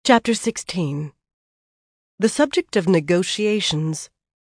Chapter 16. The subject of negotiations.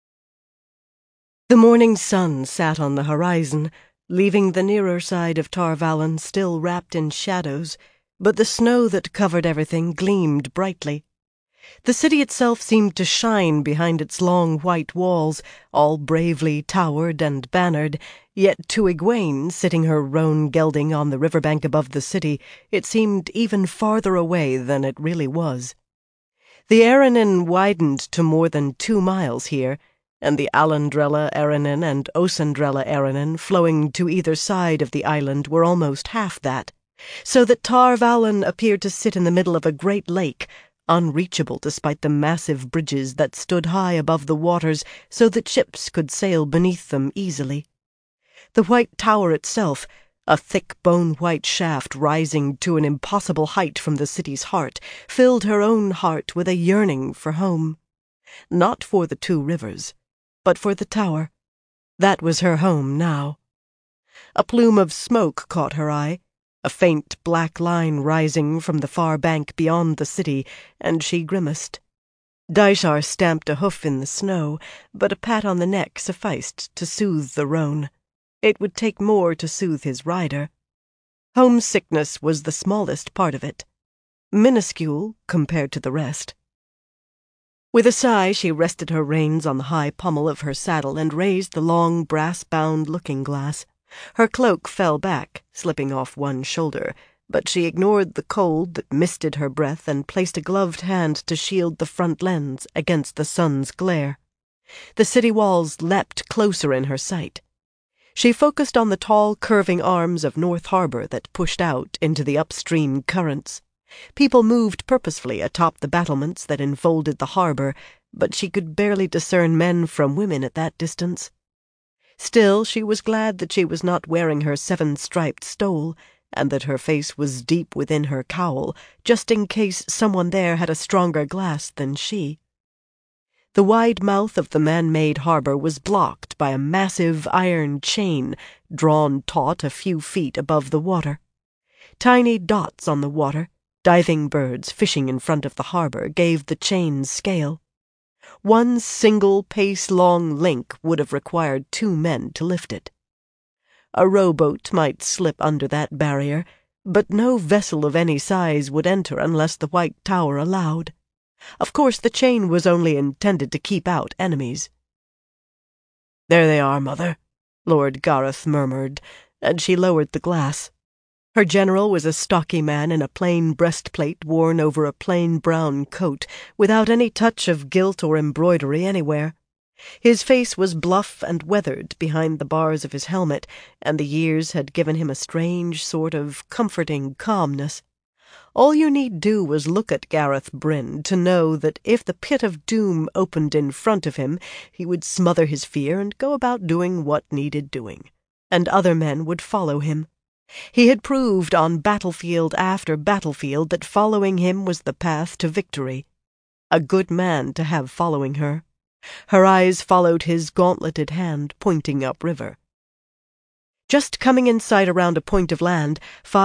The morning sun sat on the horizon, leaving the nearer side of Tar Valon still wrapped in shadows, but the snow that covered everything gleamed brightly. The city itself seemed to shine behind its long white walls, all bravely towered and bannered, yet to Egwene, sitting her roan gelding on the riverbank above the city, it seemed even farther away than it really was. The Aranen widened to more than 2 miles here, and the Alandrella Aranen and Osandrella Aranen flowing to either side of the island were almost half that, so that Tar Valon appeared to sit in the middle of a great lake, unreachable despite the massive bridges that stood high above the waters so that ships could sail beneath them easily. The white tower itself, a thick bone-white shaft rising to an impossible height from the city's heart, filled her own heart with a yearning for home. Not for the 2 rivers, but for the tower. That was her home now. A plume of smoke caught her eye, a faint black line rising from the far bank beyond the city, and she grimaced. Dishar stamped a hoof in the snow, but a pat on the neck sufficed to soothe the roan. It would take more to soothe his rider. Homesickness was the smallest part of it, minuscule compared to the rest. With a sigh, she rested her reins on the high pommel of her saddle and raised the long brass-bound looking-glass. Her cloak fell back, slipping off one shoulder, but she ignored the cold that misted her breath and placed a gloved hand to shield the front lens against the sun's glare. The city walls leapt closer in her sight. She focused on the tall, curving arms of North Harbor that pushed out into the upstream currents. People moved purposefully atop the battlements that enfolded the harbor, but she could barely discern men from women at that distance. Still, she was glad that she was not wearing her 7-striped stole, and that her face was deep within her cowl, just in case someone there had a stronger glass than she. The wide mouth of the man-made harbor was blocked by a massive iron chain, drawn taut a few feet above the water. Tiny dots on the water, diving birds fishing in front of the harbor, gave the chain's scale. 1 single pace-long link would have required 2 men to lift it. A rowboat might slip under that barrier, but no vessel of any size would enter unless the white tower allowed. Of course, the chain was only intended to keep out enemies. "There they are, Mother," Lord Gareth murmured, and she lowered the glass. Her general was a stocky man in a plain breastplate worn over a plain brown coat, without any touch of gilt or embroidery anywhere. His face was bluff and weathered behind the bars of his helmet, and the years had given him a strange sort of comforting calmness. All you need do was look at Gareth Bryn to know that if the pit of doom opened in front of him, he would smother his fear and go about doing what needed doing, and other men would follow him. He had proved on battlefield after battlefield that following him was the path to victory. A good man to have following her. Her eyes followed his gauntleted hand pointing upriver. Just coming in sight around a point of land,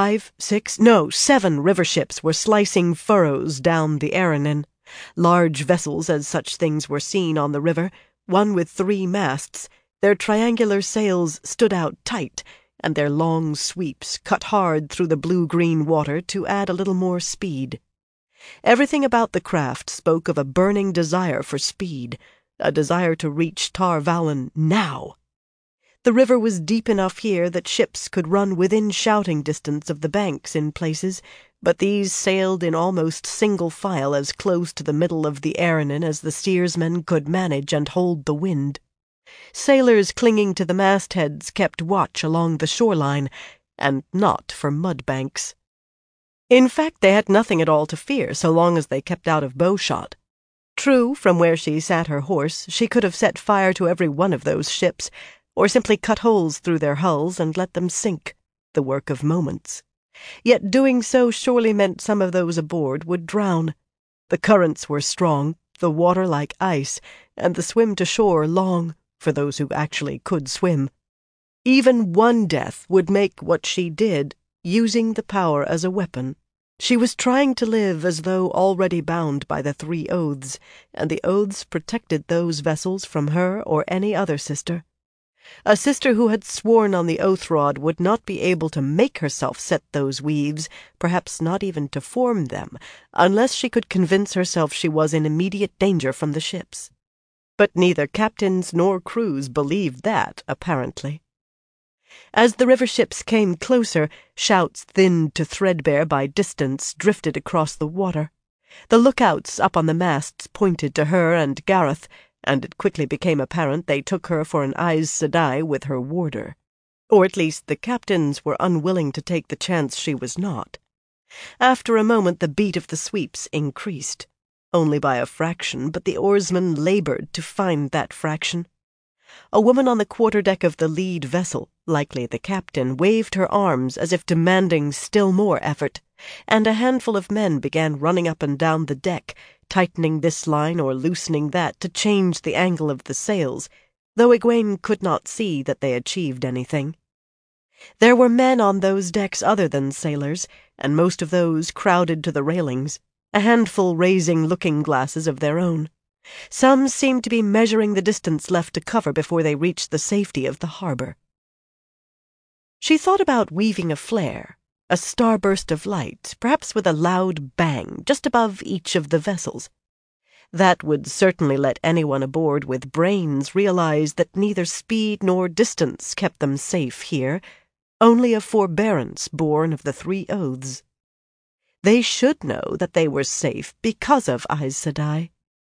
7 river ships were slicing furrows down the Aranen. Large vessels as such things were seen on the river, one with 3 masts. Their triangular sails stood out tight, and their long sweeps cut hard through the blue-green water to add a little more speed. Everything about the craft spoke of a burning desire for speed, a desire to reach Tar Valon now. The river was deep enough here that ships could run within shouting distance of the banks in places, but these sailed in almost single file as close to the middle of the Aranen as the steersmen could manage and hold the wind. Sailors clinging to the mastheads kept watch along the shoreline, and not for mudbanks. In fact, they had nothing at all to fear so long as they kept out of bowshot. True, from where she sat her horse, she could have set fire to every one of those ships, or simply cut holes through their hulls and let them sink, the work of moments. Yet doing so surely meant some of those aboard would drown. The currents were strong, the water like ice, and the swim to shore long, for those who actually could swim. Even one death would make what she did, using the power as a weapon, She was trying to live as though already bound by the 3 oaths, and the oaths protected those vessels from her or any other sister. A sister who had sworn on the oath-rod would not be able to make herself set those weaves, perhaps not even to form them, unless she could convince herself she was in immediate danger from the ships. But neither captains nor crews believed that, apparently. As the river ships came closer, shouts thinned to threadbare by distance drifted across the water. The lookouts up on the masts pointed to her and Gareth, and it quickly became apparent they took her for an Aes Sedai with her warder. Or at least the captains were unwilling to take the chance she was not. After a moment the beat of the sweeps increased. Only by a fraction, but the oarsmen labored to find that fraction. A woman on the quarterdeck of the lead vessel, likely the captain, waved her arms as if demanding still more effort, and a handful of men began running up and down the deck, tightening this line or loosening that to change the angle of the sails, though Egwene could not see that they achieved anything. There were men on those decks other than sailors, and most of those crowded to the railings, a handful raising looking-glasses of their own. Some seemed to be measuring the distance left to cover before they reached the safety of the harbor. She thought about weaving a flare, a starburst of light, perhaps with a loud bang, just above each of the vessels. That would certainly let anyone aboard with brains realize that neither speed nor distance kept them safe here, only a forbearance born of the 3 oaths. They should know that they were safe because of Aes Sedai.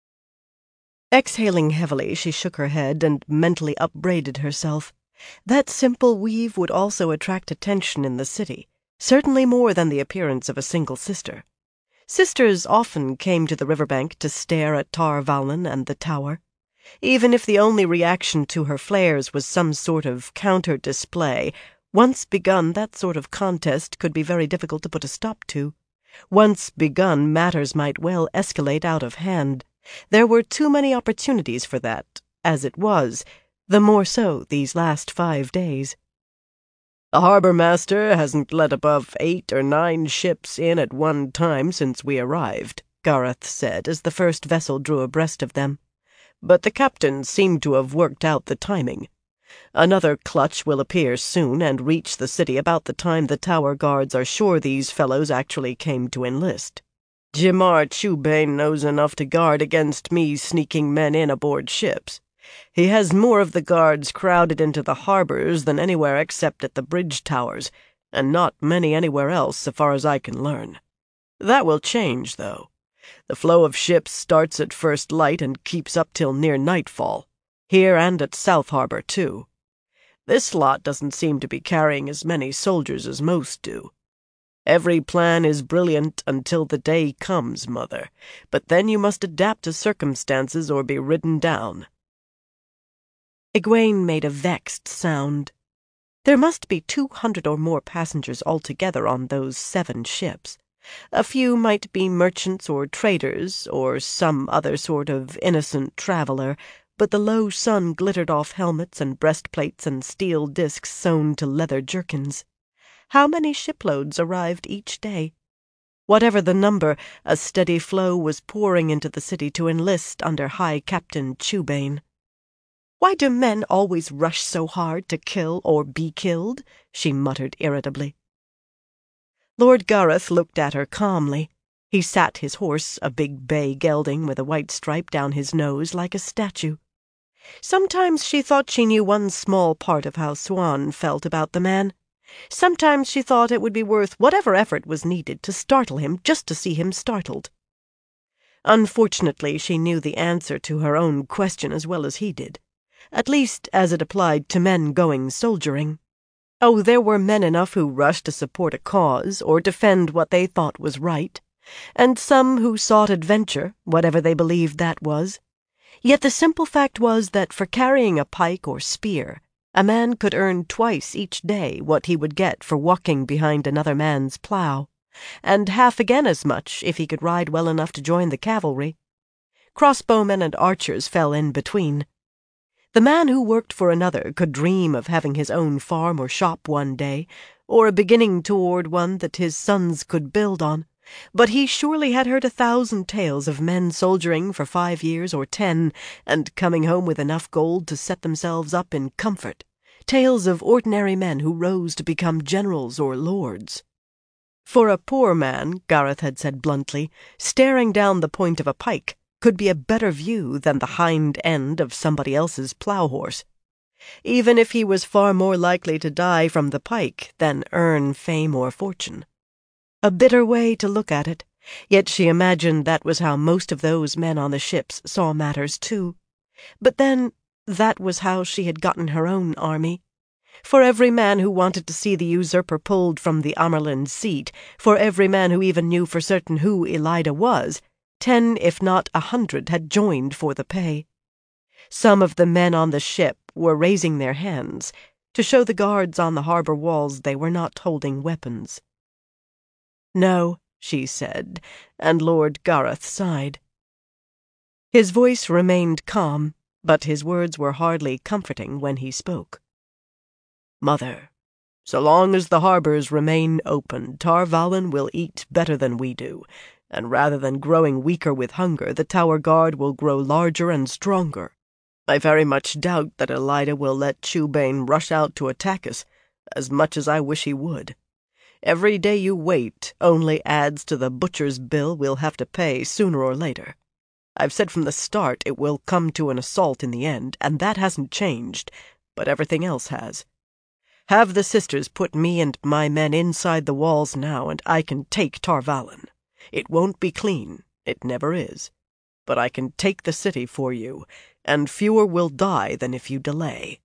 Exhaling heavily, she shook her head and mentally upbraided herself. That simple weave would also attract attention in the city, certainly more than the appearance of a single sister. Sisters often came to the riverbank to stare at Tar Valon and the tower. Even if the only reaction to her flares was some sort of counter-display, once begun that sort of contest could be very difficult to put a stop to. Once begun, matters might well escalate out of hand. There were too many opportunities for that, as it was, the more so these last 5 days. The harbour-master hasn't let above 8 or 9 ships in at one time since we arrived, Gareth said as the first vessel drew abreast of them. But the captain seemed to have worked out the timing. Another clutch will appear soon and reach the city about the time the tower guards are sure these fellows actually came to enlist. Jimar Chubane knows enough to guard against me sneaking men in aboard ships. He has more of the guards crowded into the harbors than anywhere except at the bridge towers, and not many anywhere else so far as I can learn. That will change, though. The flow of ships starts at first light and keeps up till near nightfall, here and at South Harbor, too. This lot doesn't seem to be carrying as many soldiers as most do. Every plan is brilliant until the day comes, Mother, but then you must adapt to circumstances or be ridden down. Egwene made a vexed sound. There must be 200 or more passengers altogether on those 7 ships. A few might be merchants or traders, or some other sort of innocent traveler, but the low sun glittered off helmets and breastplates and steel discs sewn to leather jerkins. How many shiploads arrived each day? Whatever the number, a steady flow was pouring into the city to enlist under High Captain Chubane. "Why do men always rush so hard to kill or be killed?" she muttered irritably. Lord Gareth looked at her calmly. He sat his horse, a big bay gelding with a white stripe down his nose, like a statue. Sometimes she thought she knew one small part of how Siuan felt about the man. Sometimes she thought it would be worth whatever effort was needed to startle him just to see him startled. Unfortunately, she knew the answer to her own question as well as he did, at least as it applied to men going soldiering. Oh, there were men enough who rushed to support a cause or defend what they thought was right, and some who sought adventure, whatever they believed that was. Yet the simple fact was that for carrying a pike or spear, a man could earn twice each day what he would get for walking behind another man's plough, and half again as much if he could ride well enough to join the cavalry. Crossbowmen and archers fell in between. The man who worked for another could dream of having his own farm or shop one day, or a beginning toward one that his sons could build on, But he surely had heard 1,000 tales of men soldiering for 5 years or 10, and coming home with enough gold to set themselves up in comfort. Tales of ordinary men who rose to become generals or lords. For a poor man, Gareth had said bluntly, staring down the point of a pike could be a better view than the hind end of somebody else's plough-horse, even if he was far more likely to die from the pike than earn fame or fortune. A bitter way to look at it, yet she imagined that was how most of those men on the ships saw matters too. But then, that was how she had gotten her own army. For every man who wanted to see the usurper pulled from the Amerlin seat, for every man who even knew for certain who Ellida was, 10, if not 100, had joined for the pay. Some of the men on the ship were raising their hands, to show the guards on the harbor walls they were not holding weapons. "No," she said, and Lord Gareth sighed. His voice remained calm, but his words were hardly comforting when he spoke. "Mother, so long as the harbors remain open, Tar Valon will eat better than we do, and rather than growing weaker with hunger, the Tower Guard will grow larger and stronger. I very much doubt that Ellida will let Chubane rush out to attack us, as much as I wish he would. Every day you wait only adds to the butcher's bill we'll have to pay sooner or later. I've said from the start it will come to an assault in the end, and that hasn't changed, but everything else has. Have the sisters put me and my men inside the walls now, and I can take Tar Valon. It won't be clean, it never is, but I can take the city for you, and fewer will die than if you delay."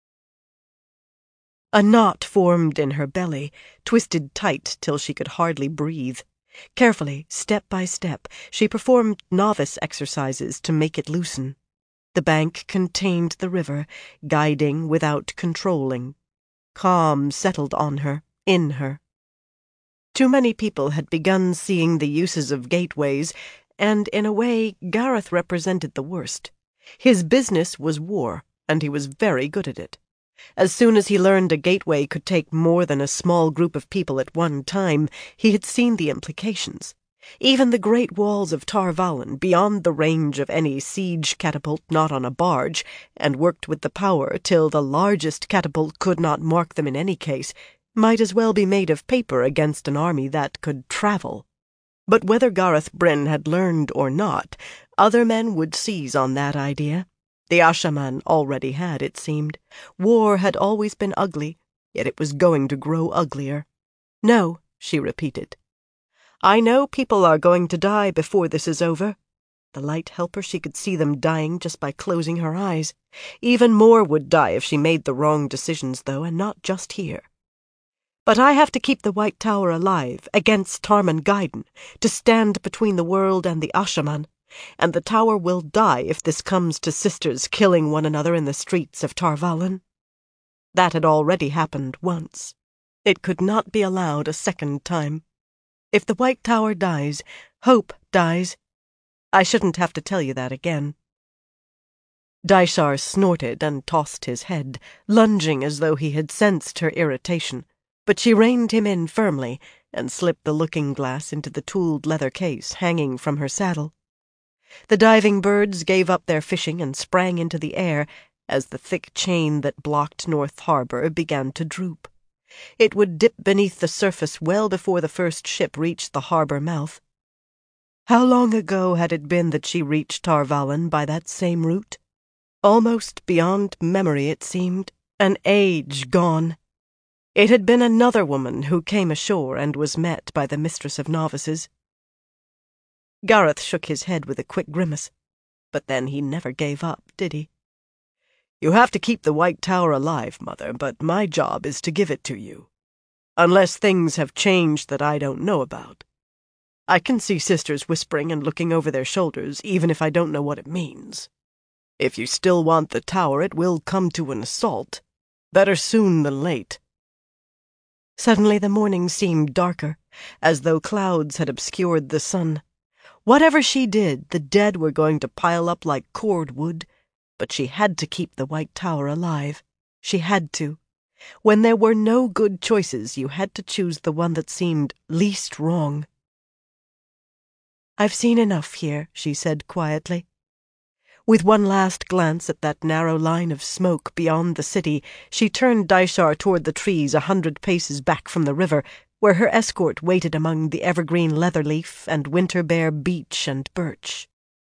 A knot formed in her belly, twisted tight till she could hardly breathe. Carefully, step by step, she performed novice exercises to make it loosen. The bank contained the river, guiding without controlling. Calm settled on her, in her. Too many people had begun seeing the uses of gateways, and in a way Gareth represented the worst. His business was war, and he was very good at it. As soon as he learned a gateway could take more than a small group of people at one time, he had seen the implications. Even the great walls of Tar Valon, beyond the range of any siege catapult not on a barge, and worked with the power till the largest catapult could not mark them in any case, might as well be made of paper against an army that could travel. But whether Gareth Bryn had learned or not, other men would seize on that idea. The Ashaman already had, it seemed. War had always been ugly, yet it was going to grow uglier. "No," she repeated. "I know people are going to die before this is over." The light helper, she could see them dying just by closing her eyes. Even more would die if she made the wrong decisions, though, and not just here. "But I have to keep the White Tower alive, against Tarman Gaiden, to stand between the world and the Ashaman. And the tower will die if this comes to sisters killing one another in the streets of Tar Valon. That had already happened once. It could not be allowed a second time. If the White Tower dies, hope dies. I shouldn't have to tell you that again." Daishar snorted and tossed his head, lunging as though he had sensed her irritation, but she reined him in firmly and slipped the looking-glass into the tooled leather case hanging from her saddle. The diving birds gave up their fishing and sprang into the air as the thick chain that blocked North Harbor began to droop. It would dip beneath the surface well before the first ship reached the harbor mouth. How long ago had it been that she reached Tar Valon by that same route? Almost beyond memory, it seemed. An age gone. It had been another woman who came ashore and was met by the mistress of novices. Gareth shook his head with a quick grimace. But then he never gave up, did he? "You have to keep the White Tower alive, Mother, but my job is to give it to you. Unless things have changed that I don't know about. I can see sisters whispering and looking over their shoulders, even if I don't know what it means. If you still want the tower, it will come to an assault. Better soon than late." Suddenly the morning seemed darker, as though clouds had obscured the sun. Whatever she did, the dead were going to pile up like cordwood, but she had to keep the White Tower alive. She had to. When there were no good choices, you had to choose the one that seemed least wrong. "I've seen enough here," she said quietly. With one last glance at that narrow line of smoke beyond the city, she turned Daishar toward the trees 100 paces back from the river, where her escort waited among the evergreen leatherleaf and winter-bare beech and birch.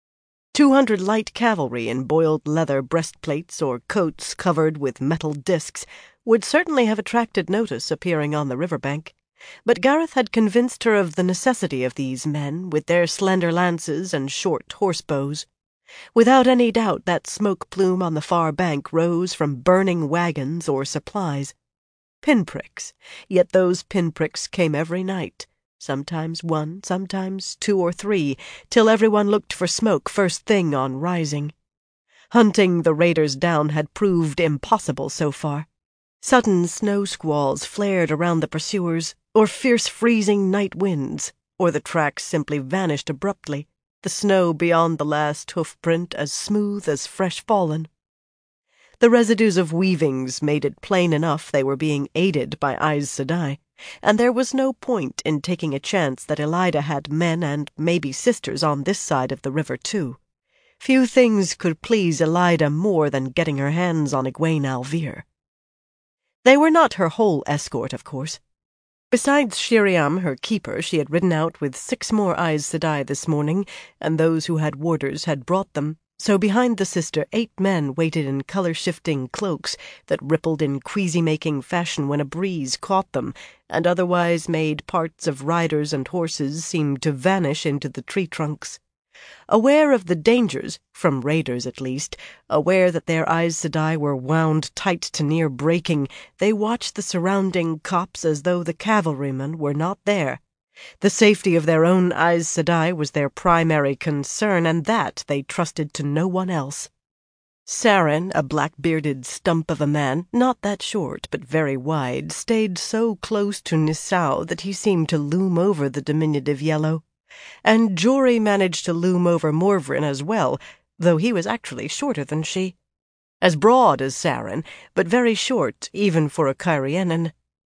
200 light cavalry in boiled leather breastplates or coats covered with metal discs would certainly have attracted notice appearing on the riverbank, but Gareth had convinced her of the necessity of these men with their slender lances and short horse-bows. Without any doubt that smoke plume on the far bank rose from burning wagons or supplies. Pinpricks, yet those pinpricks came every night, sometimes 1, sometimes 2 or 3, till everyone looked for smoke first thing on rising. Hunting the raiders down had proved impossible so far. Sudden snow squalls flared around the pursuers, or fierce freezing night winds, or the tracks simply vanished abruptly, the snow beyond the last hoof-print as smooth as fresh fallen. The residues of weavings made it plain enough they were being aided by Aes Sedai, and there was no point in taking a chance that Elaida had men and maybe sisters on this side of the river too. Few things could please Elaida more than getting her hands on Egwene al'Vir. They were not her whole escort, of course. Besides Sheriam, her keeper, she had ridden out with 6 more Aes Sedai this morning, and those who had warders had brought them. So behind the sister 8 men waited in colour-shifting cloaks that rippled in queasy-making fashion when a breeze caught them, and otherwise made parts of riders and horses seem to vanish into the tree-trunks. Aware of the dangers, from raiders at least, aware that their Aes Sedai were wound tight to near breaking, they watched the surrounding copse as though the cavalrymen were not there. The safety of their own Aes Sedai was their primary concern, and that they trusted to no one else. Saren, a black-bearded stump of a man, not that short but very wide, stayed so close to Nisau that he seemed to loom over the diminutive yellow. And Jory managed to loom over Morvryn as well, though he was actually shorter than she. As broad as Saren, but very short even for a Cairhienin.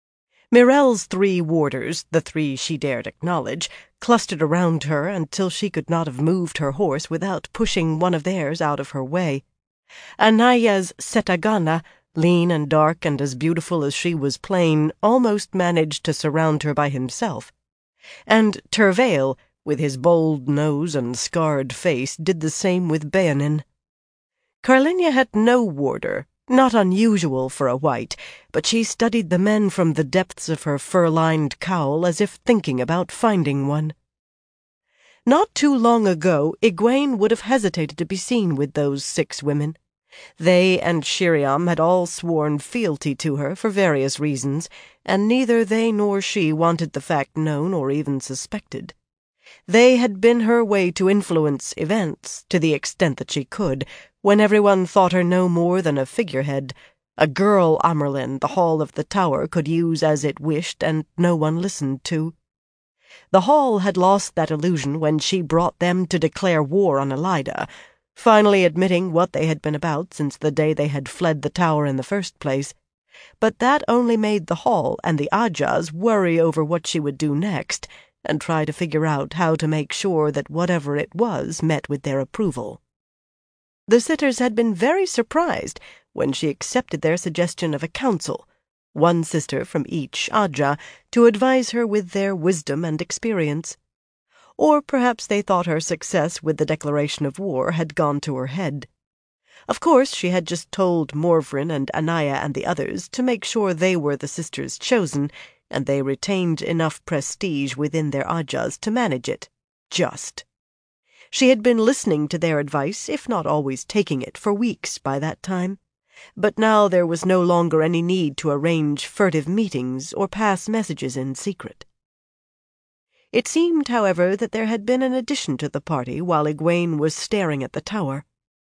Mirel's 3 warders, the 3 she dared acknowledge, clustered around her until she could not have moved her horse without pushing one of theirs out of her way. Anaya's Setagana, lean and dark and as beautiful as she was plain, almost managed to surround her by himself. And Tervail, with his bold nose and scarred face, did the same with Beonin. Carlinia had no warder, not unusual for a white, but she studied the men from the depths of her fur-lined cowl as if thinking about finding one. Not too long ago, Egwene would have hesitated to be seen with those 6 women. They and Sheriam had all sworn fealty to her for various reasons, and neither they nor she wanted the fact known or even suspected. They had been her way to influence events, to the extent that she could, when everyone thought her no more than a figurehead, a girl Amyrlin the Hall of the Tower could use as it wished and no one listened to. The Hall had lost that illusion when she brought them to declare war on Elaida, finally admitting what they had been about since the day they had fled the tower in the first place. But that only made the Hall and the Ajahs worry over what she would do next, and try to figure out how to make sure that whatever it was met with their approval. The sitters had been very surprised when she accepted their suggestion of a council, 1 sister from each Ajah, to advise her with their wisdom and experience. Or perhaps they thought her success with the declaration of war had gone to her head. Of course, she had just told Morvryn and Anaya and the others to make sure they were the sisters chosen, and they retained enough prestige within their Ajahs to manage it. Just. She had been listening to their advice, if not always taking it, for weeks by that time. But now there was no longer any need to arrange furtive meetings or pass messages in secret. It seemed, however, that there had been an addition to the party while Egwene was staring at the tower.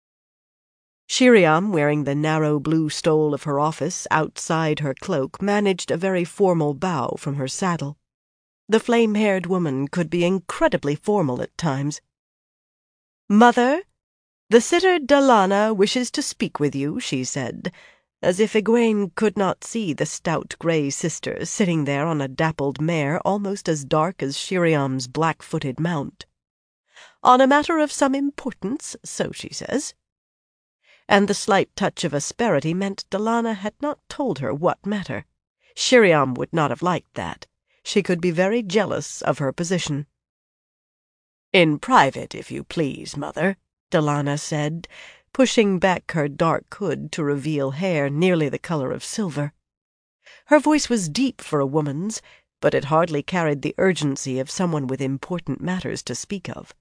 Sheriam, wearing the narrow blue stole of her office outside her cloak, managed a very formal bow from her saddle. The flame-haired woman could be incredibly formal at times. "Mother, the sitter Dallana wishes to speak with you," she said, as if Egwene could not see the stout grey sister sitting there on a dappled mare almost as dark as Sheriam's black-footed mount. On a matter of some importance, so she says." And the slight touch of asperity meant Dallana had not told her what matter. Sheriam would not have liked that. She could be very jealous of her position. "In private, if you please, Mother," Dallana said, pushing back her dark hood to reveal hair nearly the color of silver. Her voice was deep for a woman's, but it hardly carried the urgency of someone with important matters to speak of.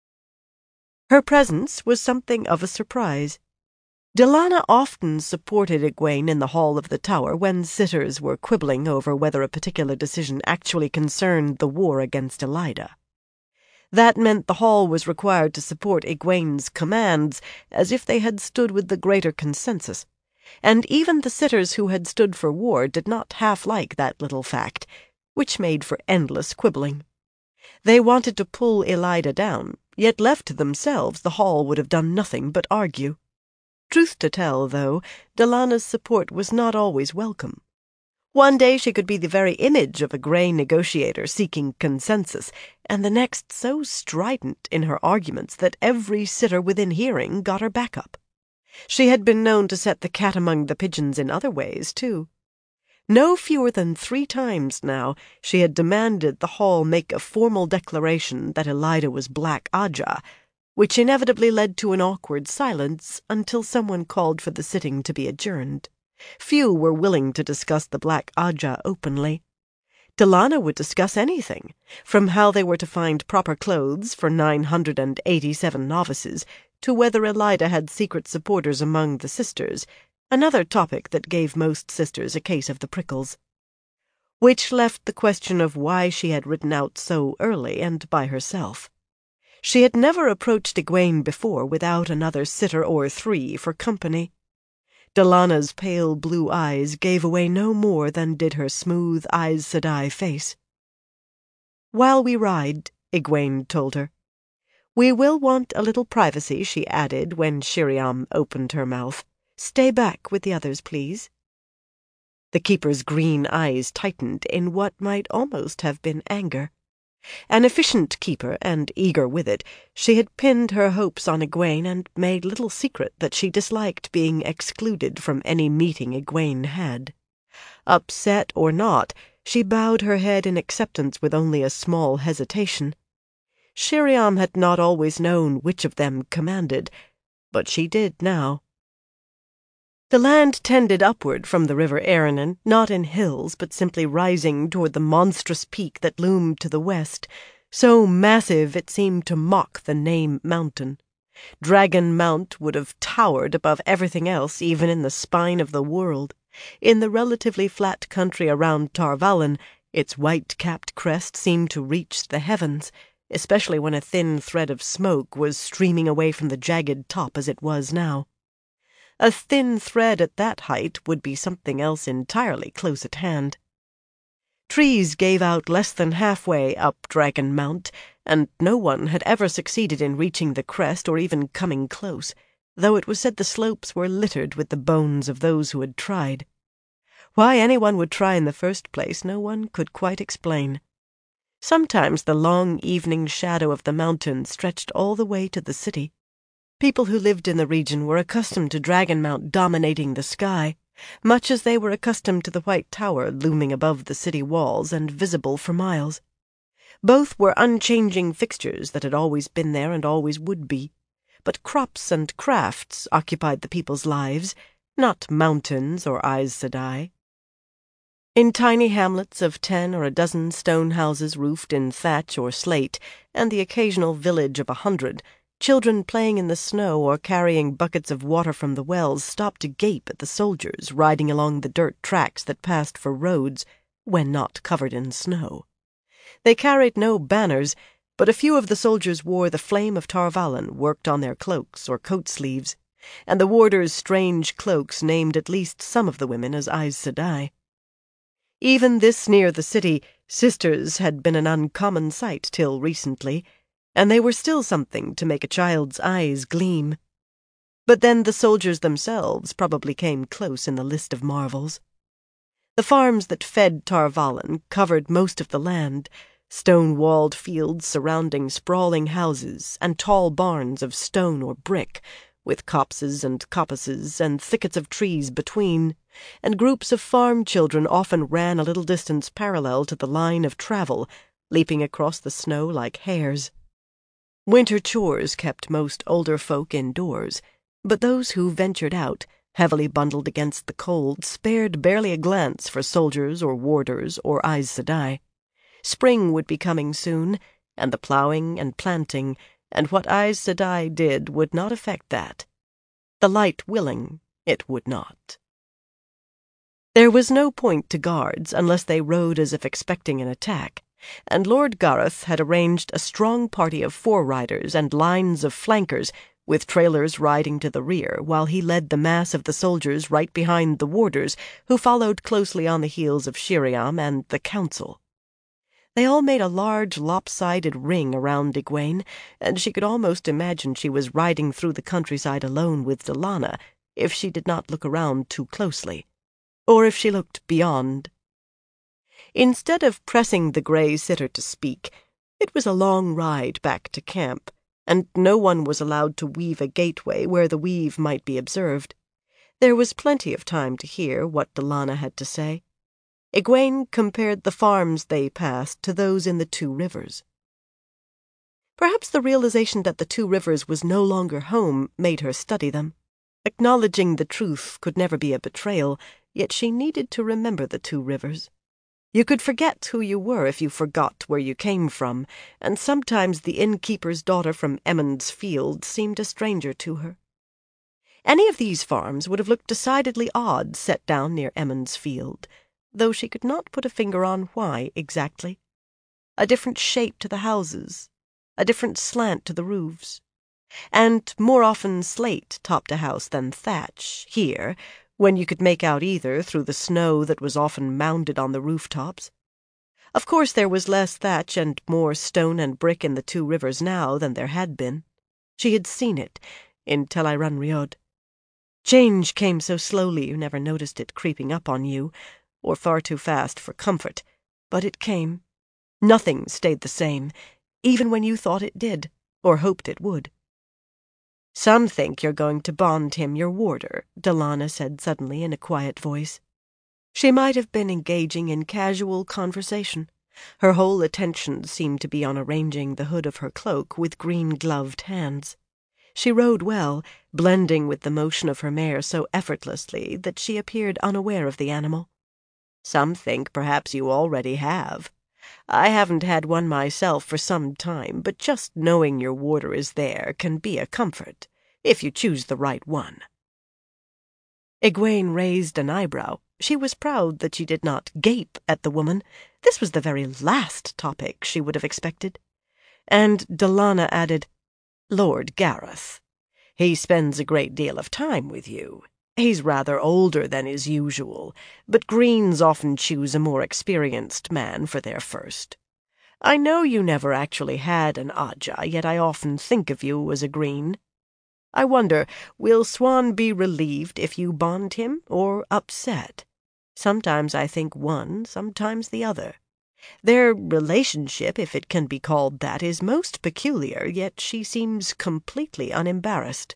Her presence was something of a surprise. Dallana often supported Egwene in the hall of the Tower when sitters were quibbling over whether a particular decision actually concerned the war against Elaida. That meant the hall was required to support Egwene's commands as if they had stood with the greater consensus, and even the sitters who had stood for war did not half like that little fact, which made for endless quibbling. They wanted to pull Elaida down, yet left to themselves the hall would have done nothing but argue. Truth to tell, though, Dallana's support was not always welcome. One day she could be the very image of a grey negotiator seeking consensus, and the next so strident in her arguments that every sitter within hearing got her back up. She had been known to set the cat among the pigeons in other ways, too. No fewer than 3 times now she had demanded the hall make a formal declaration that Elaida was Black Ajah, which inevitably led to an awkward silence until someone called for the sitting to be adjourned. Few were willing to discuss the Black Ajah openly. Dallana would discuss anything, from how they were to find proper clothes for 987 novices, to whether Elaida had secret supporters among the sisters, another topic that gave most sisters a case of the prickles. Which left the question of why she had ridden out so early and by herself. She had never approached Egwene before without another sitter or 3 for company. Dallana's pale blue eyes gave away no more than did her smooth Aes Sedai face. "While we ride," Egwene told her. "We will want a little privacy," she added when Sheriam opened her mouth. "Stay back with the others, please." The keeper's green eyes tightened in what might almost have been anger. An efficient keeper, and eager with it, she had pinned her hopes on Egwene and made little secret that she disliked being excluded from any meeting Egwene had. Upset or not, she bowed her head in acceptance with only a small hesitation. Sheriam had not always known which of them commanded, but she did now. The land tended upward from the river Aranon, not in hills, but simply rising toward the monstrous peak that loomed to the west, so massive it seemed to mock the name mountain. Dragon Mount would have towered above everything else, even in the spine of the world. In the relatively flat country around Tar Valon, its white-capped crest seemed to reach the heavens, especially when a thin thread of smoke was streaming away from the jagged top as it was now. A thin thread at that height would be something else entirely close at hand. Trees gave out less than halfway up Dragon Mount, and no one had ever succeeded in reaching the crest or even coming close, though it was said the slopes were littered with the bones of those who had tried. Why anyone would try in the first place no one could quite explain. Sometimes the long evening shadow of the mountain stretched all the way to the city. People who lived in the region were accustomed to Dragon Mount dominating the sky, much as they were accustomed to the White Tower looming above the city walls and visible for miles. Both were unchanging fixtures that had always been there and always would be, but crops and crafts occupied the people's lives, not mountains or Aes Sedai. In tiny hamlets of 10 or a dozen stone houses roofed in thatch or slate, and the occasional village of 100, children playing in the snow or carrying buckets of water from the wells stopped to gape at the soldiers riding along the dirt tracks that passed for roads when not covered in snow. They carried no banners, but a few of the soldiers wore the flame of Tar Valon worked on their cloaks or coat sleeves, and the warders' strange cloaks named at least some of the women as Aes Sedai. Even this near the city, sisters had been an uncommon sight till recently, and they were still something to make a child's eyes gleam. But then the soldiers themselves probably came close in the list of marvels. The farms that fed Tar Valon covered most of the land, stone-walled fields surrounding sprawling houses and tall barns of stone or brick, with copses and coppices and thickets of trees between, and groups of farm children often ran a little distance parallel to the line of travel, leaping across the snow like hares. Winter chores kept most older folk indoors, but those who ventured out, heavily bundled against the cold, spared barely a glance for soldiers or warders or Aes Sedai. Spring would be coming soon, and the ploughing and planting, and what Aes Sedai did would not affect that. The light willing, it would not. There was no point to guards unless they rode as if expecting an attack, and Lord Gareth had arranged a strong party of foreriders and lines of flankers, with trailers riding to the rear, while he led the mass of the soldiers right behind the warders, who followed closely on the heels of Sheriam and the council. They all made a large lopsided ring around Egwene, and she could almost imagine she was riding through the countryside alone with Dallana, if she did not look around too closely, or if she looked beyond. Instead of pressing the grey sitter to speak, it was a long ride back to camp, and no one was allowed to weave a gateway where the weave might be observed. There was plenty of time to hear what Dallana had to say. Egwene compared the farms they passed to those in the Two Rivers. Perhaps the realization that the Two Rivers was no longer home made her study them. Acknowledging the truth could never be a betrayal, yet she needed to remember the Two Rivers. You could forget who you were if you forgot where you came from, and sometimes the innkeeper's daughter from Emond's Field seemed a stranger to her. Any of these farms would have looked decidedly odd set down near Emond's Field, though she could not put a finger on why exactly. A different shape to the houses, a different slant to the roofs, and more often slate topped a house than thatch here, when you could make out either through the snow that was often mounded on the rooftops. Of course there was less thatch and more stone and brick in the Two Rivers now than there had been. She had seen it in Tel'aran'rhiod. Rhiod. Change came so slowly you never noticed it creeping up on you, or far too fast for comfort, but it came. Nothing stayed the same, even when you thought it did, or hoped it would. "Some think you're going to bond him your warder," Dallana said suddenly in a quiet voice. She might have been engaging in casual conversation. Her whole attention seemed to be on arranging the hood of her cloak with green-gloved hands. She rode well, blending with the motion of her mare so effortlessly that she appeared unaware of the animal. "Some think perhaps you already have. I haven't had one myself for some time, but just knowing your warder is there can be a comfort, if you choose the right one." Egwene raised an eyebrow. She was proud that she did not gape at the woman. This was the very last topic she would have expected. And Dallana added, "Lord Gareth. He spends a great deal of time with you. He's rather older than is usual, but Greens often choose a more experienced man for their first. I know you never actually had an Ajah, yet I often think of you as a Green. I wonder, will Siuan be relieved if you bond him, or upset? Sometimes I think one, sometimes the other. Their relationship, if it can be called that, is most peculiar, yet she seems completely unembarrassed."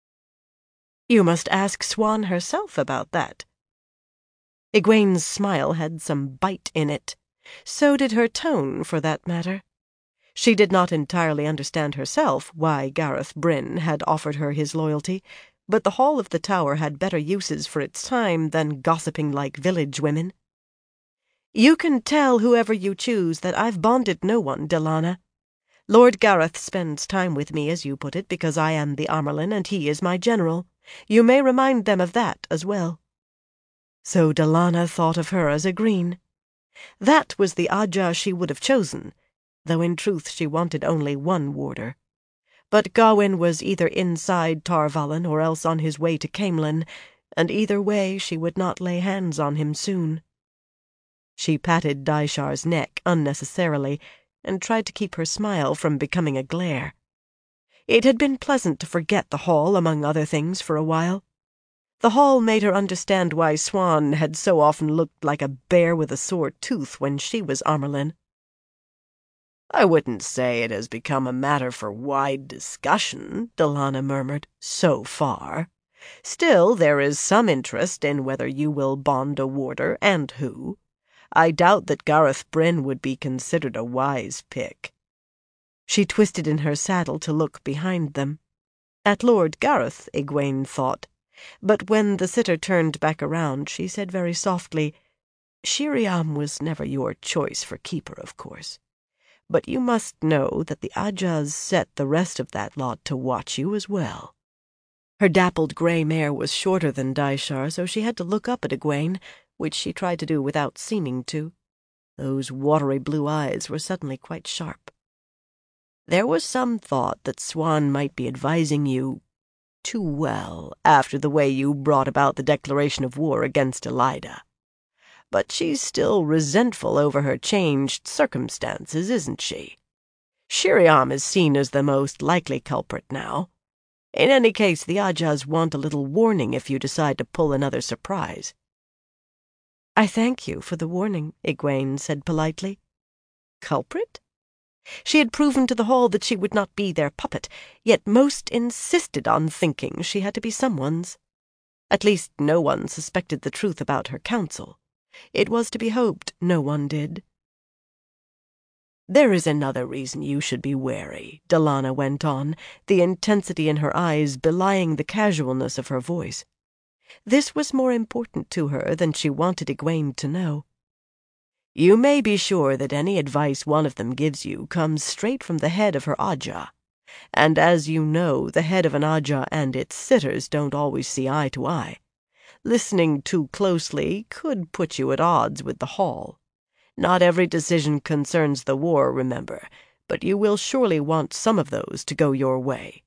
"You must ask Siuan herself about that." Egwene's smile had some bite in it. So did her tone, for that matter. She did not entirely understand herself why Gareth Bryn had offered her his loyalty, but the hall of the Tower had better uses for its time than gossiping like village women. "You can tell whoever you choose that I've bonded no one, Dallana. Lord Gareth spends time with me, as you put it, because I am the Amyrlin and he is my general. You may remind them of that as well." So Dallana thought of her as a Green. That was the Ajah she would have chosen, though in truth she wanted only one warder. But Gawyn was either inside Tar Valon or else on his way to Caemlyn, and either way she would not lay hands on him soon. She patted Daishar's neck unnecessarily, and tried to keep her smile from becoming a glare. It had been pleasant to forget the hall among other things for a while. The hall made her understand why Siuan had so often looked like a bear with a sore tooth when she was Amyrlin. "I wouldn't say it has become a matter for wide discussion," Dallana murmured, "so far. Still, there is some interest in whether you will bond a warder, and who. I doubt that Gareth Bryn would be considered a wise pick." She twisted in her saddle to look behind them. At Lord Gareth, Egwene thought. But when the sitter turned back around, she said very softly, "Sheriam was never your choice for keeper, of course. But you must know that the Ajahs set the rest of that lot to watch you as well." Her dappled grey mare was shorter than Dishar, so she had to look up at Egwene, which she tried to do without seeming to. Those watery blue eyes were suddenly quite sharp. "There was some thought that Siuan might be advising you too well after the way you brought about the declaration of war against Elaida. But she's still resentful over her changed circumstances, isn't she? Sheriam is seen as the most likely culprit now. In any case, the Ajahs want a little warning if you decide to pull another surprise." "I thank you for the warning," Egwene said politely. Culprit? She had proven to the Hall that she would not be their puppet, yet most insisted on thinking she had to be someone's. At least no one suspected the truth about her counsel. It was to be hoped no one did. "There is another reason you should be wary," Dallana went on, the intensity in her eyes belying the casualness of her voice. This was more important to her than she wanted Egwene to know. "You may be sure that any advice one of them gives you comes straight from the head of her Ajah. And as you know, the head of an Ajah and its sitters don't always see eye to eye. Listening too closely could put you at odds with the Hall. Not every decision concerns the war, remember, but you will surely want some of those to go your way."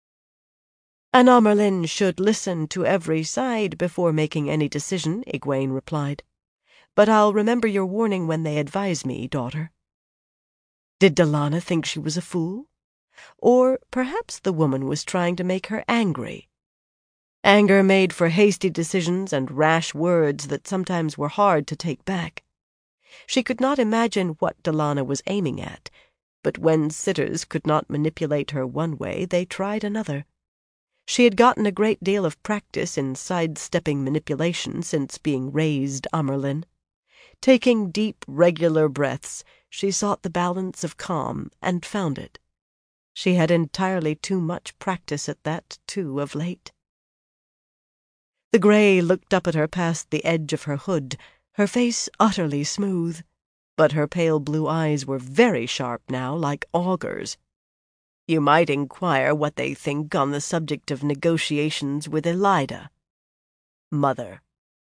"An Amyrlin should listen to every side before making any decision," Egwene replied. "But I'll remember your warning when they advise me, daughter." Did Dallana think she was a fool? Or perhaps the woman was trying to make her angry. Anger made for hasty decisions and rash words that sometimes were hard to take back. She could not imagine what Dallana was aiming at, but when sitters could not manipulate her one way, they tried another. She had gotten a great deal of practice in sidestepping manipulation since being raised Amyrlin. Taking deep, regular breaths, she sought the balance of calm and found it. She had entirely too much practice at that, too, of late. The grey looked up at her past the edge of her hood, her face utterly smooth, but her pale blue eyes were very sharp now, like augers. "You might inquire what they think on the subject of negotiations with Elaida. Mother."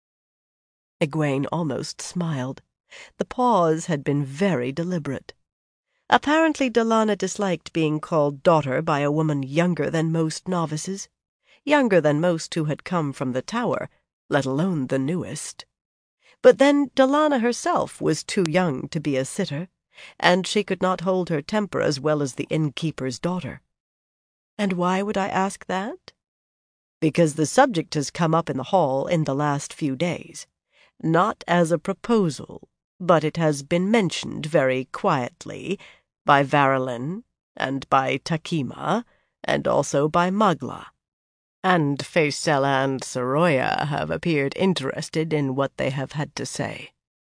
Egwene almost smiled. The pause had been very deliberate. Apparently Dallana disliked being called daughter by a woman younger than most novices, younger than most who had come from the Tower, let alone the newest. But then Dallana herself was too young to be a sitter, and she could not hold her temper as well as the innkeeper's daughter. And why would I ask that? Because the subject has come up in the Hall in the last few days. Not as a proposal, but it has been mentioned very quietly by Varelin, and by Takema, and also by Magla. And Faecella and Saroya have appeared interested in what they have had to say."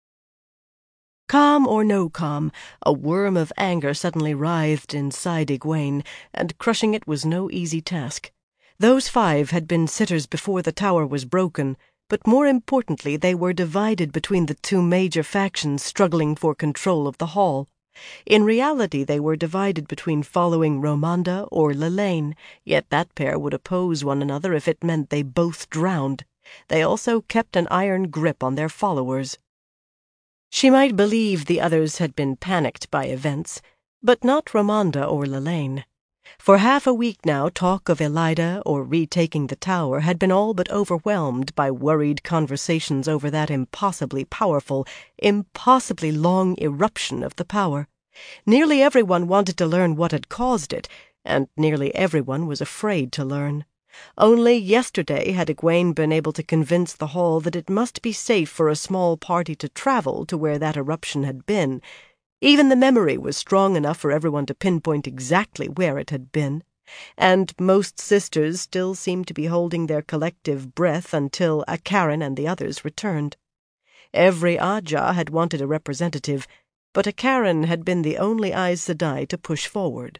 Calm or no calm, a worm of anger suddenly writhed inside Egwene, and crushing it was no easy task. Those 5 had been sitters before the tower was broken, but more importantly they were divided between the 2 major factions struggling for control of the Hall. In reality they were divided between following Romanda or Lelaine, yet that pair would oppose one another if it meant they both drowned. They also kept an iron grip on their followers. She might believe the others had been panicked by events, but not Romanda or Lelaine. For half a week now talk of Elaida or retaking the tower had been all but overwhelmed by worried conversations over that impossibly powerful, impossibly long eruption of the power. Nearly everyone wanted to learn what had caused it, and nearly everyone was afraid to learn. Only yesterday had Egwene been able to convince the Hall that it must be safe for a small party to travel to where that eruption had been, Even the memory was strong enough for everyone to pinpoint exactly where it had been, and most sisters still seemed to be holding their collective breath until Akaran and the others returned. Every Ajah had wanted a representative, but Akaran had been the only Aes Sedai to push forward.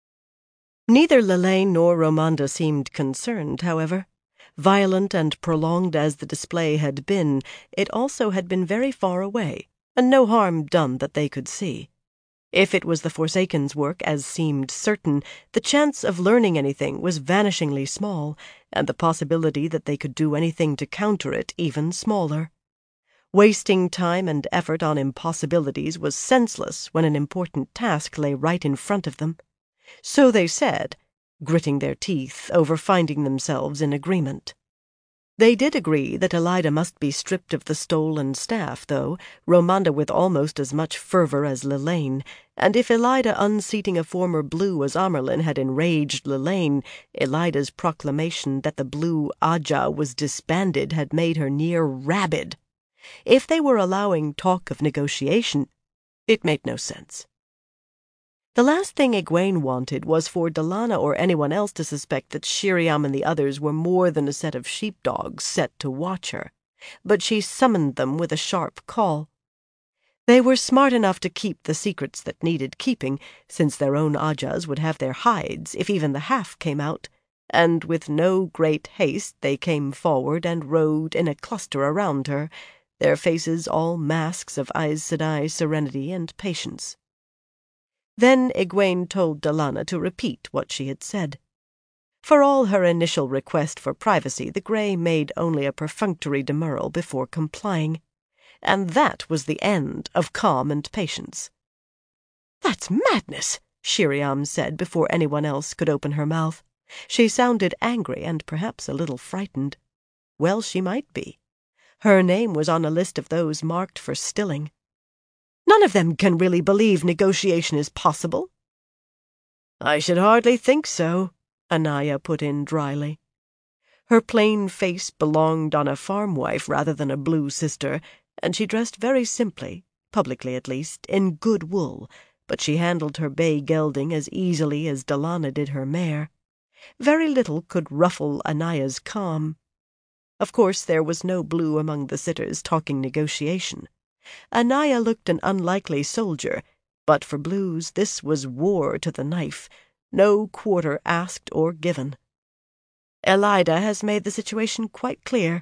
Neither Lelaine nor Romanda seemed concerned, however. Violent and prolonged as the display had been, it also had been very far away, and no harm done that they could see. If it was the Forsaken's work, as seemed certain, the chance of learning anything was vanishingly small, and the possibility that they could do anything to counter it even smaller. Wasting time and effort on impossibilities was senseless when an important task lay right in front of them. So they said, gritting their teeth over finding themselves in agreement. They did agree that Elaida must be stripped of the stolen staff, though, Romanda with almost as much fervor as Lelaine, and if Elaida unseating a former Blue as Amyrlin had enraged Lelaine, Elaida's proclamation that the Blue Ajah was disbanded had made her near rabid. If they were allowing talk of negotiation, it made no sense. The last thing Egwene wanted was for Dallana or anyone else to suspect that Sheriam and the others were more than a set of sheepdogs set to watch her, but she summoned them with a sharp call. They were smart enough to keep the secrets that needed keeping, since their own Ajahs would have their hides if even the half came out, and with no great haste they came forward and rode in a cluster around her, their faces all masks of Aes Sedai serenity and patience. Then Egwene told Dallana to repeat what she had said. For all her initial request for privacy, the Grey made only a perfunctory demurral before complying, and that was the end of calm and patience. "That's madness," Sheriam said before anyone else could open her mouth. She sounded angry and perhaps a little frightened. Well, she might be. Her name was on a list of those marked for stilling. None of them can really believe negotiation is possible. "I should hardly think so," Anaya put in dryly. Her plain face belonged on a farm wife rather than a Blue sister, and she dressed very simply, publicly at least, in good wool, but she handled her bay gelding as easily as Dallana did her mare. Very little could ruffle Anaya's calm. Of course there was no Blue among the sitters talking negotiation. Anaya looked an unlikely soldier, but for Blues this was war to the knife, no quarter asked or given. Elaida has made the situation quite clear.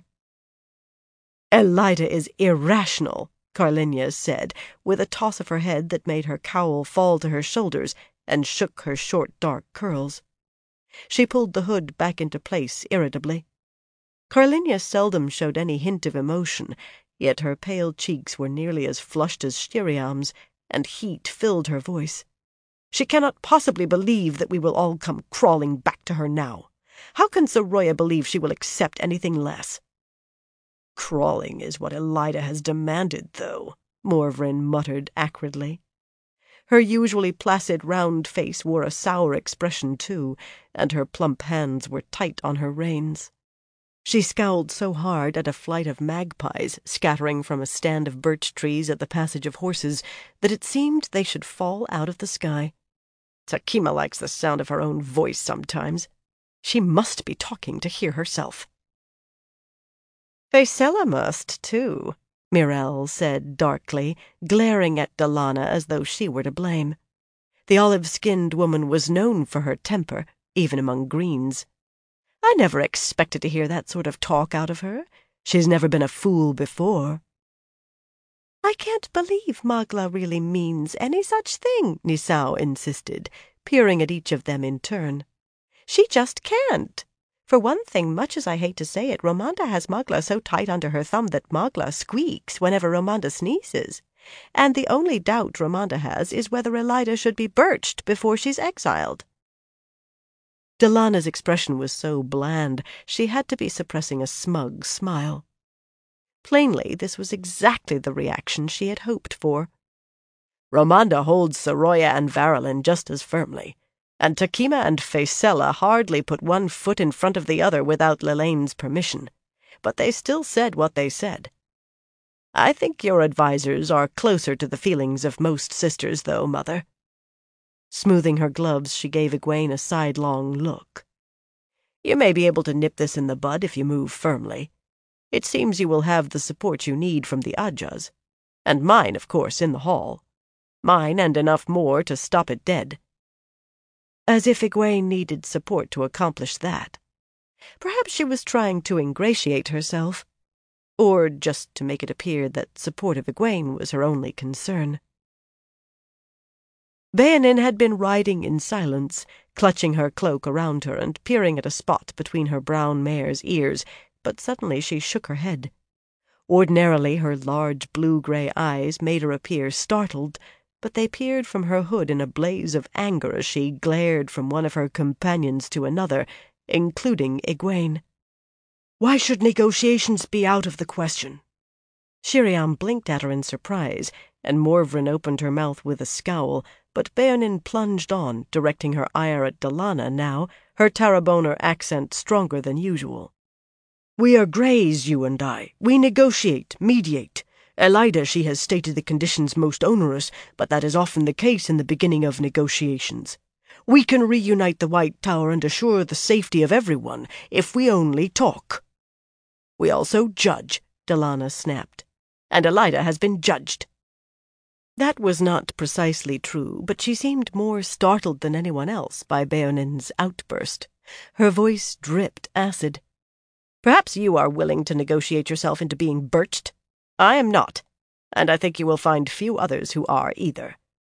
"Elaida is irrational," Carlinia said, with a toss of her head that made her cowl fall to her shoulders and shook her short dark curls. She pulled the hood back into place irritably. Carlinia seldom showed any hint of emotion, yet her pale cheeks were nearly as flushed as Sheriam's, and heat filled her voice. "She cannot possibly believe that we will all come crawling back to her now. How can Soroya believe she will accept anything less?" "Crawling is what Elaida has demanded, though," Morvryn muttered acridly. Her usually placid round face wore a sour expression too, and her plump hands were tight on her reins. She scowled so hard at a flight of magpies scattering from a stand of birch trees at the passage of horses that it seemed they should fall out of the sky. Takima likes the sound of her own voice sometimes. She must be talking to hear herself. "Faecella must, too," Myrelle said darkly, glaring at Dallana as though she were to blame. The olive-skinned woman was known for her temper, even among greens. "I never expected to hear that sort of talk out of her. She's never been a fool before." "I can't believe Magla really means any such thing," Nisao insisted, peering at each of them in turn. "She just can't. For one thing, much as I hate to say it, Romanda has Magla so tight under her thumb that Magla squeaks whenever Romanda sneezes. And the only doubt Romanda has is whether Elaida should be birched before she's exiled." Dallana's expression was so bland she had to be suppressing a smug smile. Plainly, this was exactly the reaction she had hoped for. "Romanda holds Soroya and Varelin just as firmly, and Takima and Faecella hardly put one foot in front of the other without Lelaine's permission, but they still said what they said. I think your advisers are closer to the feelings of most sisters, though, Mother." Smoothing her gloves, she gave Egwene a sidelong look. "You may be able to nip this in the bud if you move firmly. It seems you will have the support you need from the Ajahs. And mine, of course, in the hall. Mine and enough more to stop it dead." As if Egwene needed support to accomplish that. Perhaps she was trying to ingratiate herself, or just to make it appear that support of Egwene was her only concern. Beonin had been riding in silence, clutching her cloak around her and peering at a spot between her brown mare's ears, but suddenly she shook her head. Ordinarily her large blue-gray eyes made her appear startled, but they peered from her hood in a blaze of anger as she glared from one of her companions to another, including Egwene. "Why should negotiations be out of the question?" Sheriam blinked at her in surprise, and Morvryn opened her mouth with a scowl, but Beonin plunged on, directing her ire at Dallana now, her Tarraboner accent stronger than usual. "We are Greys, you and I. We negotiate, mediate. Elaida, she has stated the conditions most onerous, but that is often the case in the beginning of negotiations. We can reunite the White Tower and assure the safety of everyone, if we only talk." "We also judge," Dallana snapped. "And Elaida has been judged." That was not precisely true, but she seemed more startled than anyone else by Beonin's outburst. Her voice dripped acid. "Perhaps you are willing to negotiate yourself into being birched. I am not, and I think you will find few others who are either."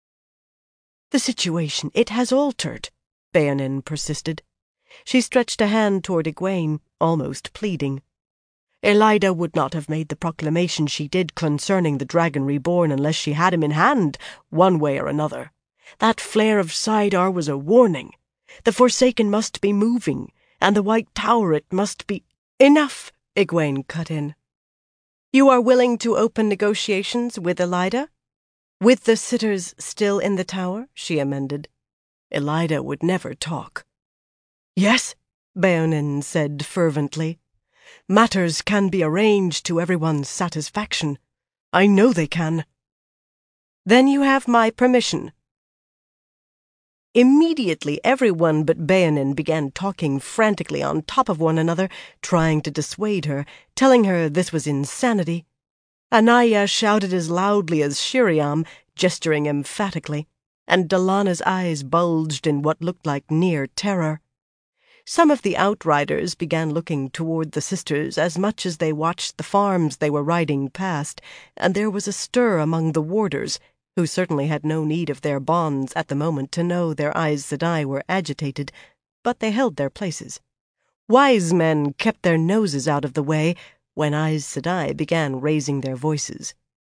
"The situation, it has altered," Beonin persisted. She stretched a hand toward Egwene, almost pleading. "Elaida would not have made the proclamation she did concerning the Dragon Reborn unless she had him in hand, one way or another. That flare of Saidar was a warning. The Forsaken must be moving, and the White Tower, it must be—" "Enough," Egwene cut in. "You are willing to open negotiations with Elaida?" "With the sitters still in the tower," she amended. Elaida would never talk. "Yes," Beonin said fervently. "Matters can be arranged to everyone's satisfaction. I know they can." "Then you have my permission." Immediately everyone but Beonin began talking frantically on top of one another, trying to dissuade her, telling her this was insanity. Anaya shouted as loudly as Sheriam, gesturing emphatically, and Dallana's eyes bulged in what looked like near terror. Some of the outriders began looking toward the sisters as much as they watched the farms they were riding past, and there was a stir among the warders, who certainly had no need of their bonds at the moment to know their Aes Sedai were agitated, but they held their places. Wise men kept their noses out of the way when Aes Sedai began raising their voices.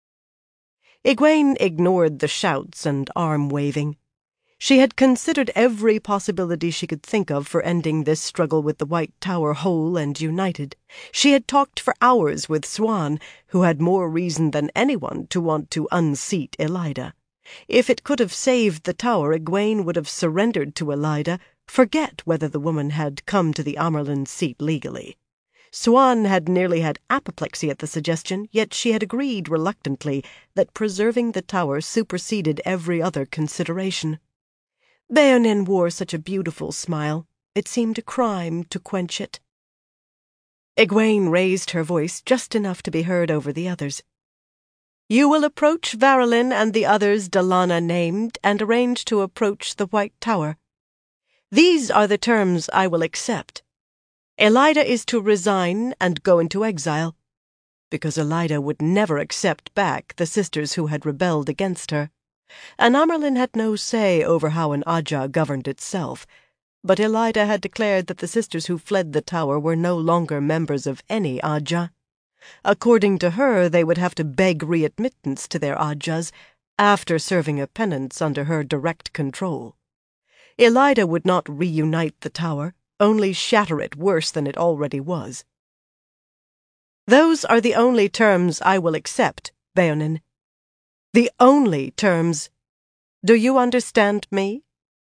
Egwene ignored the shouts and arm-waving. She had considered every possibility she could think of for ending this struggle with the White Tower whole and united. She had talked for hours with Siuan, who had more reason than anyone to want to unseat Elaida. If it could have saved the tower, Egwene would have surrendered to Elaida, forget whether the woman had come to the Amyrlin seat legally. Siuan had nearly had apoplexy at the suggestion, yet she had agreed reluctantly that preserving the tower superseded every other consideration. Beonin wore such a beautiful smile, it seemed a crime to quench it. Egwene raised her voice just enough to be heard over the others. "You will approach Varelin and the others Dallana named, and arrange to approach the White Tower. These are the terms I will accept. Elaida is to resign and go into exile, because Elaida would never accept back the sisters who had rebelled against her. And Amyrlin had no say over how an Ajah governed itself, but Elaida had declared that the sisters who fled the tower were no longer members of any Ajah. According to her, they would have to beg readmittance to their Ajahs after serving a penance under her direct control. Elaida would not reunite the tower, only shatter it worse than it already was. Those are the only terms I will accept, Beonin. The only terms. Do you understand me?"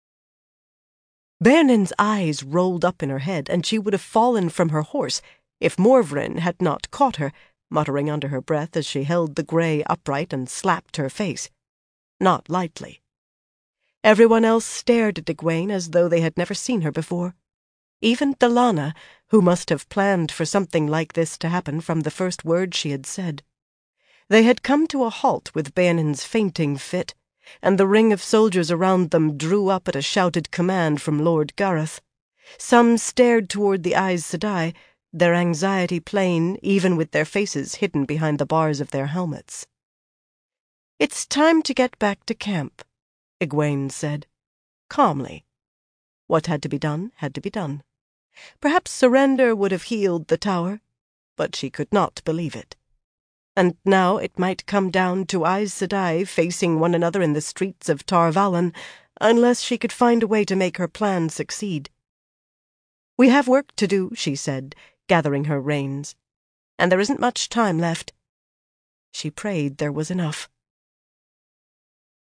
Beonin's eyes rolled up in her head, and she would have fallen from her horse if Morvryn had not caught her, muttering under her breath as she held the grey upright and slapped her face. Not lightly. Everyone else stared at Egwene as though they had never seen her before. Even Dallana, who must have planned for something like this to happen from the first word she had said. They had come to a halt with Beannon's fainting fit, and the ring of soldiers around them drew up at a shouted command from Lord Gareth. Some stared toward the Aes Sedai, their anxiety plain even with their faces hidden behind the bars of their helmets. "It's time to get back to camp," Egwene said, calmly. What had to be done had to be done. Perhaps surrender would have healed the tower, but she could not believe it. And now it might come down to Aes Sedai facing one another in the streets of Tar Valon, unless she could find a way to make her plan succeed. "We have work to do," she said, gathering her reins, "and there isn't much time left." She prayed there was enough.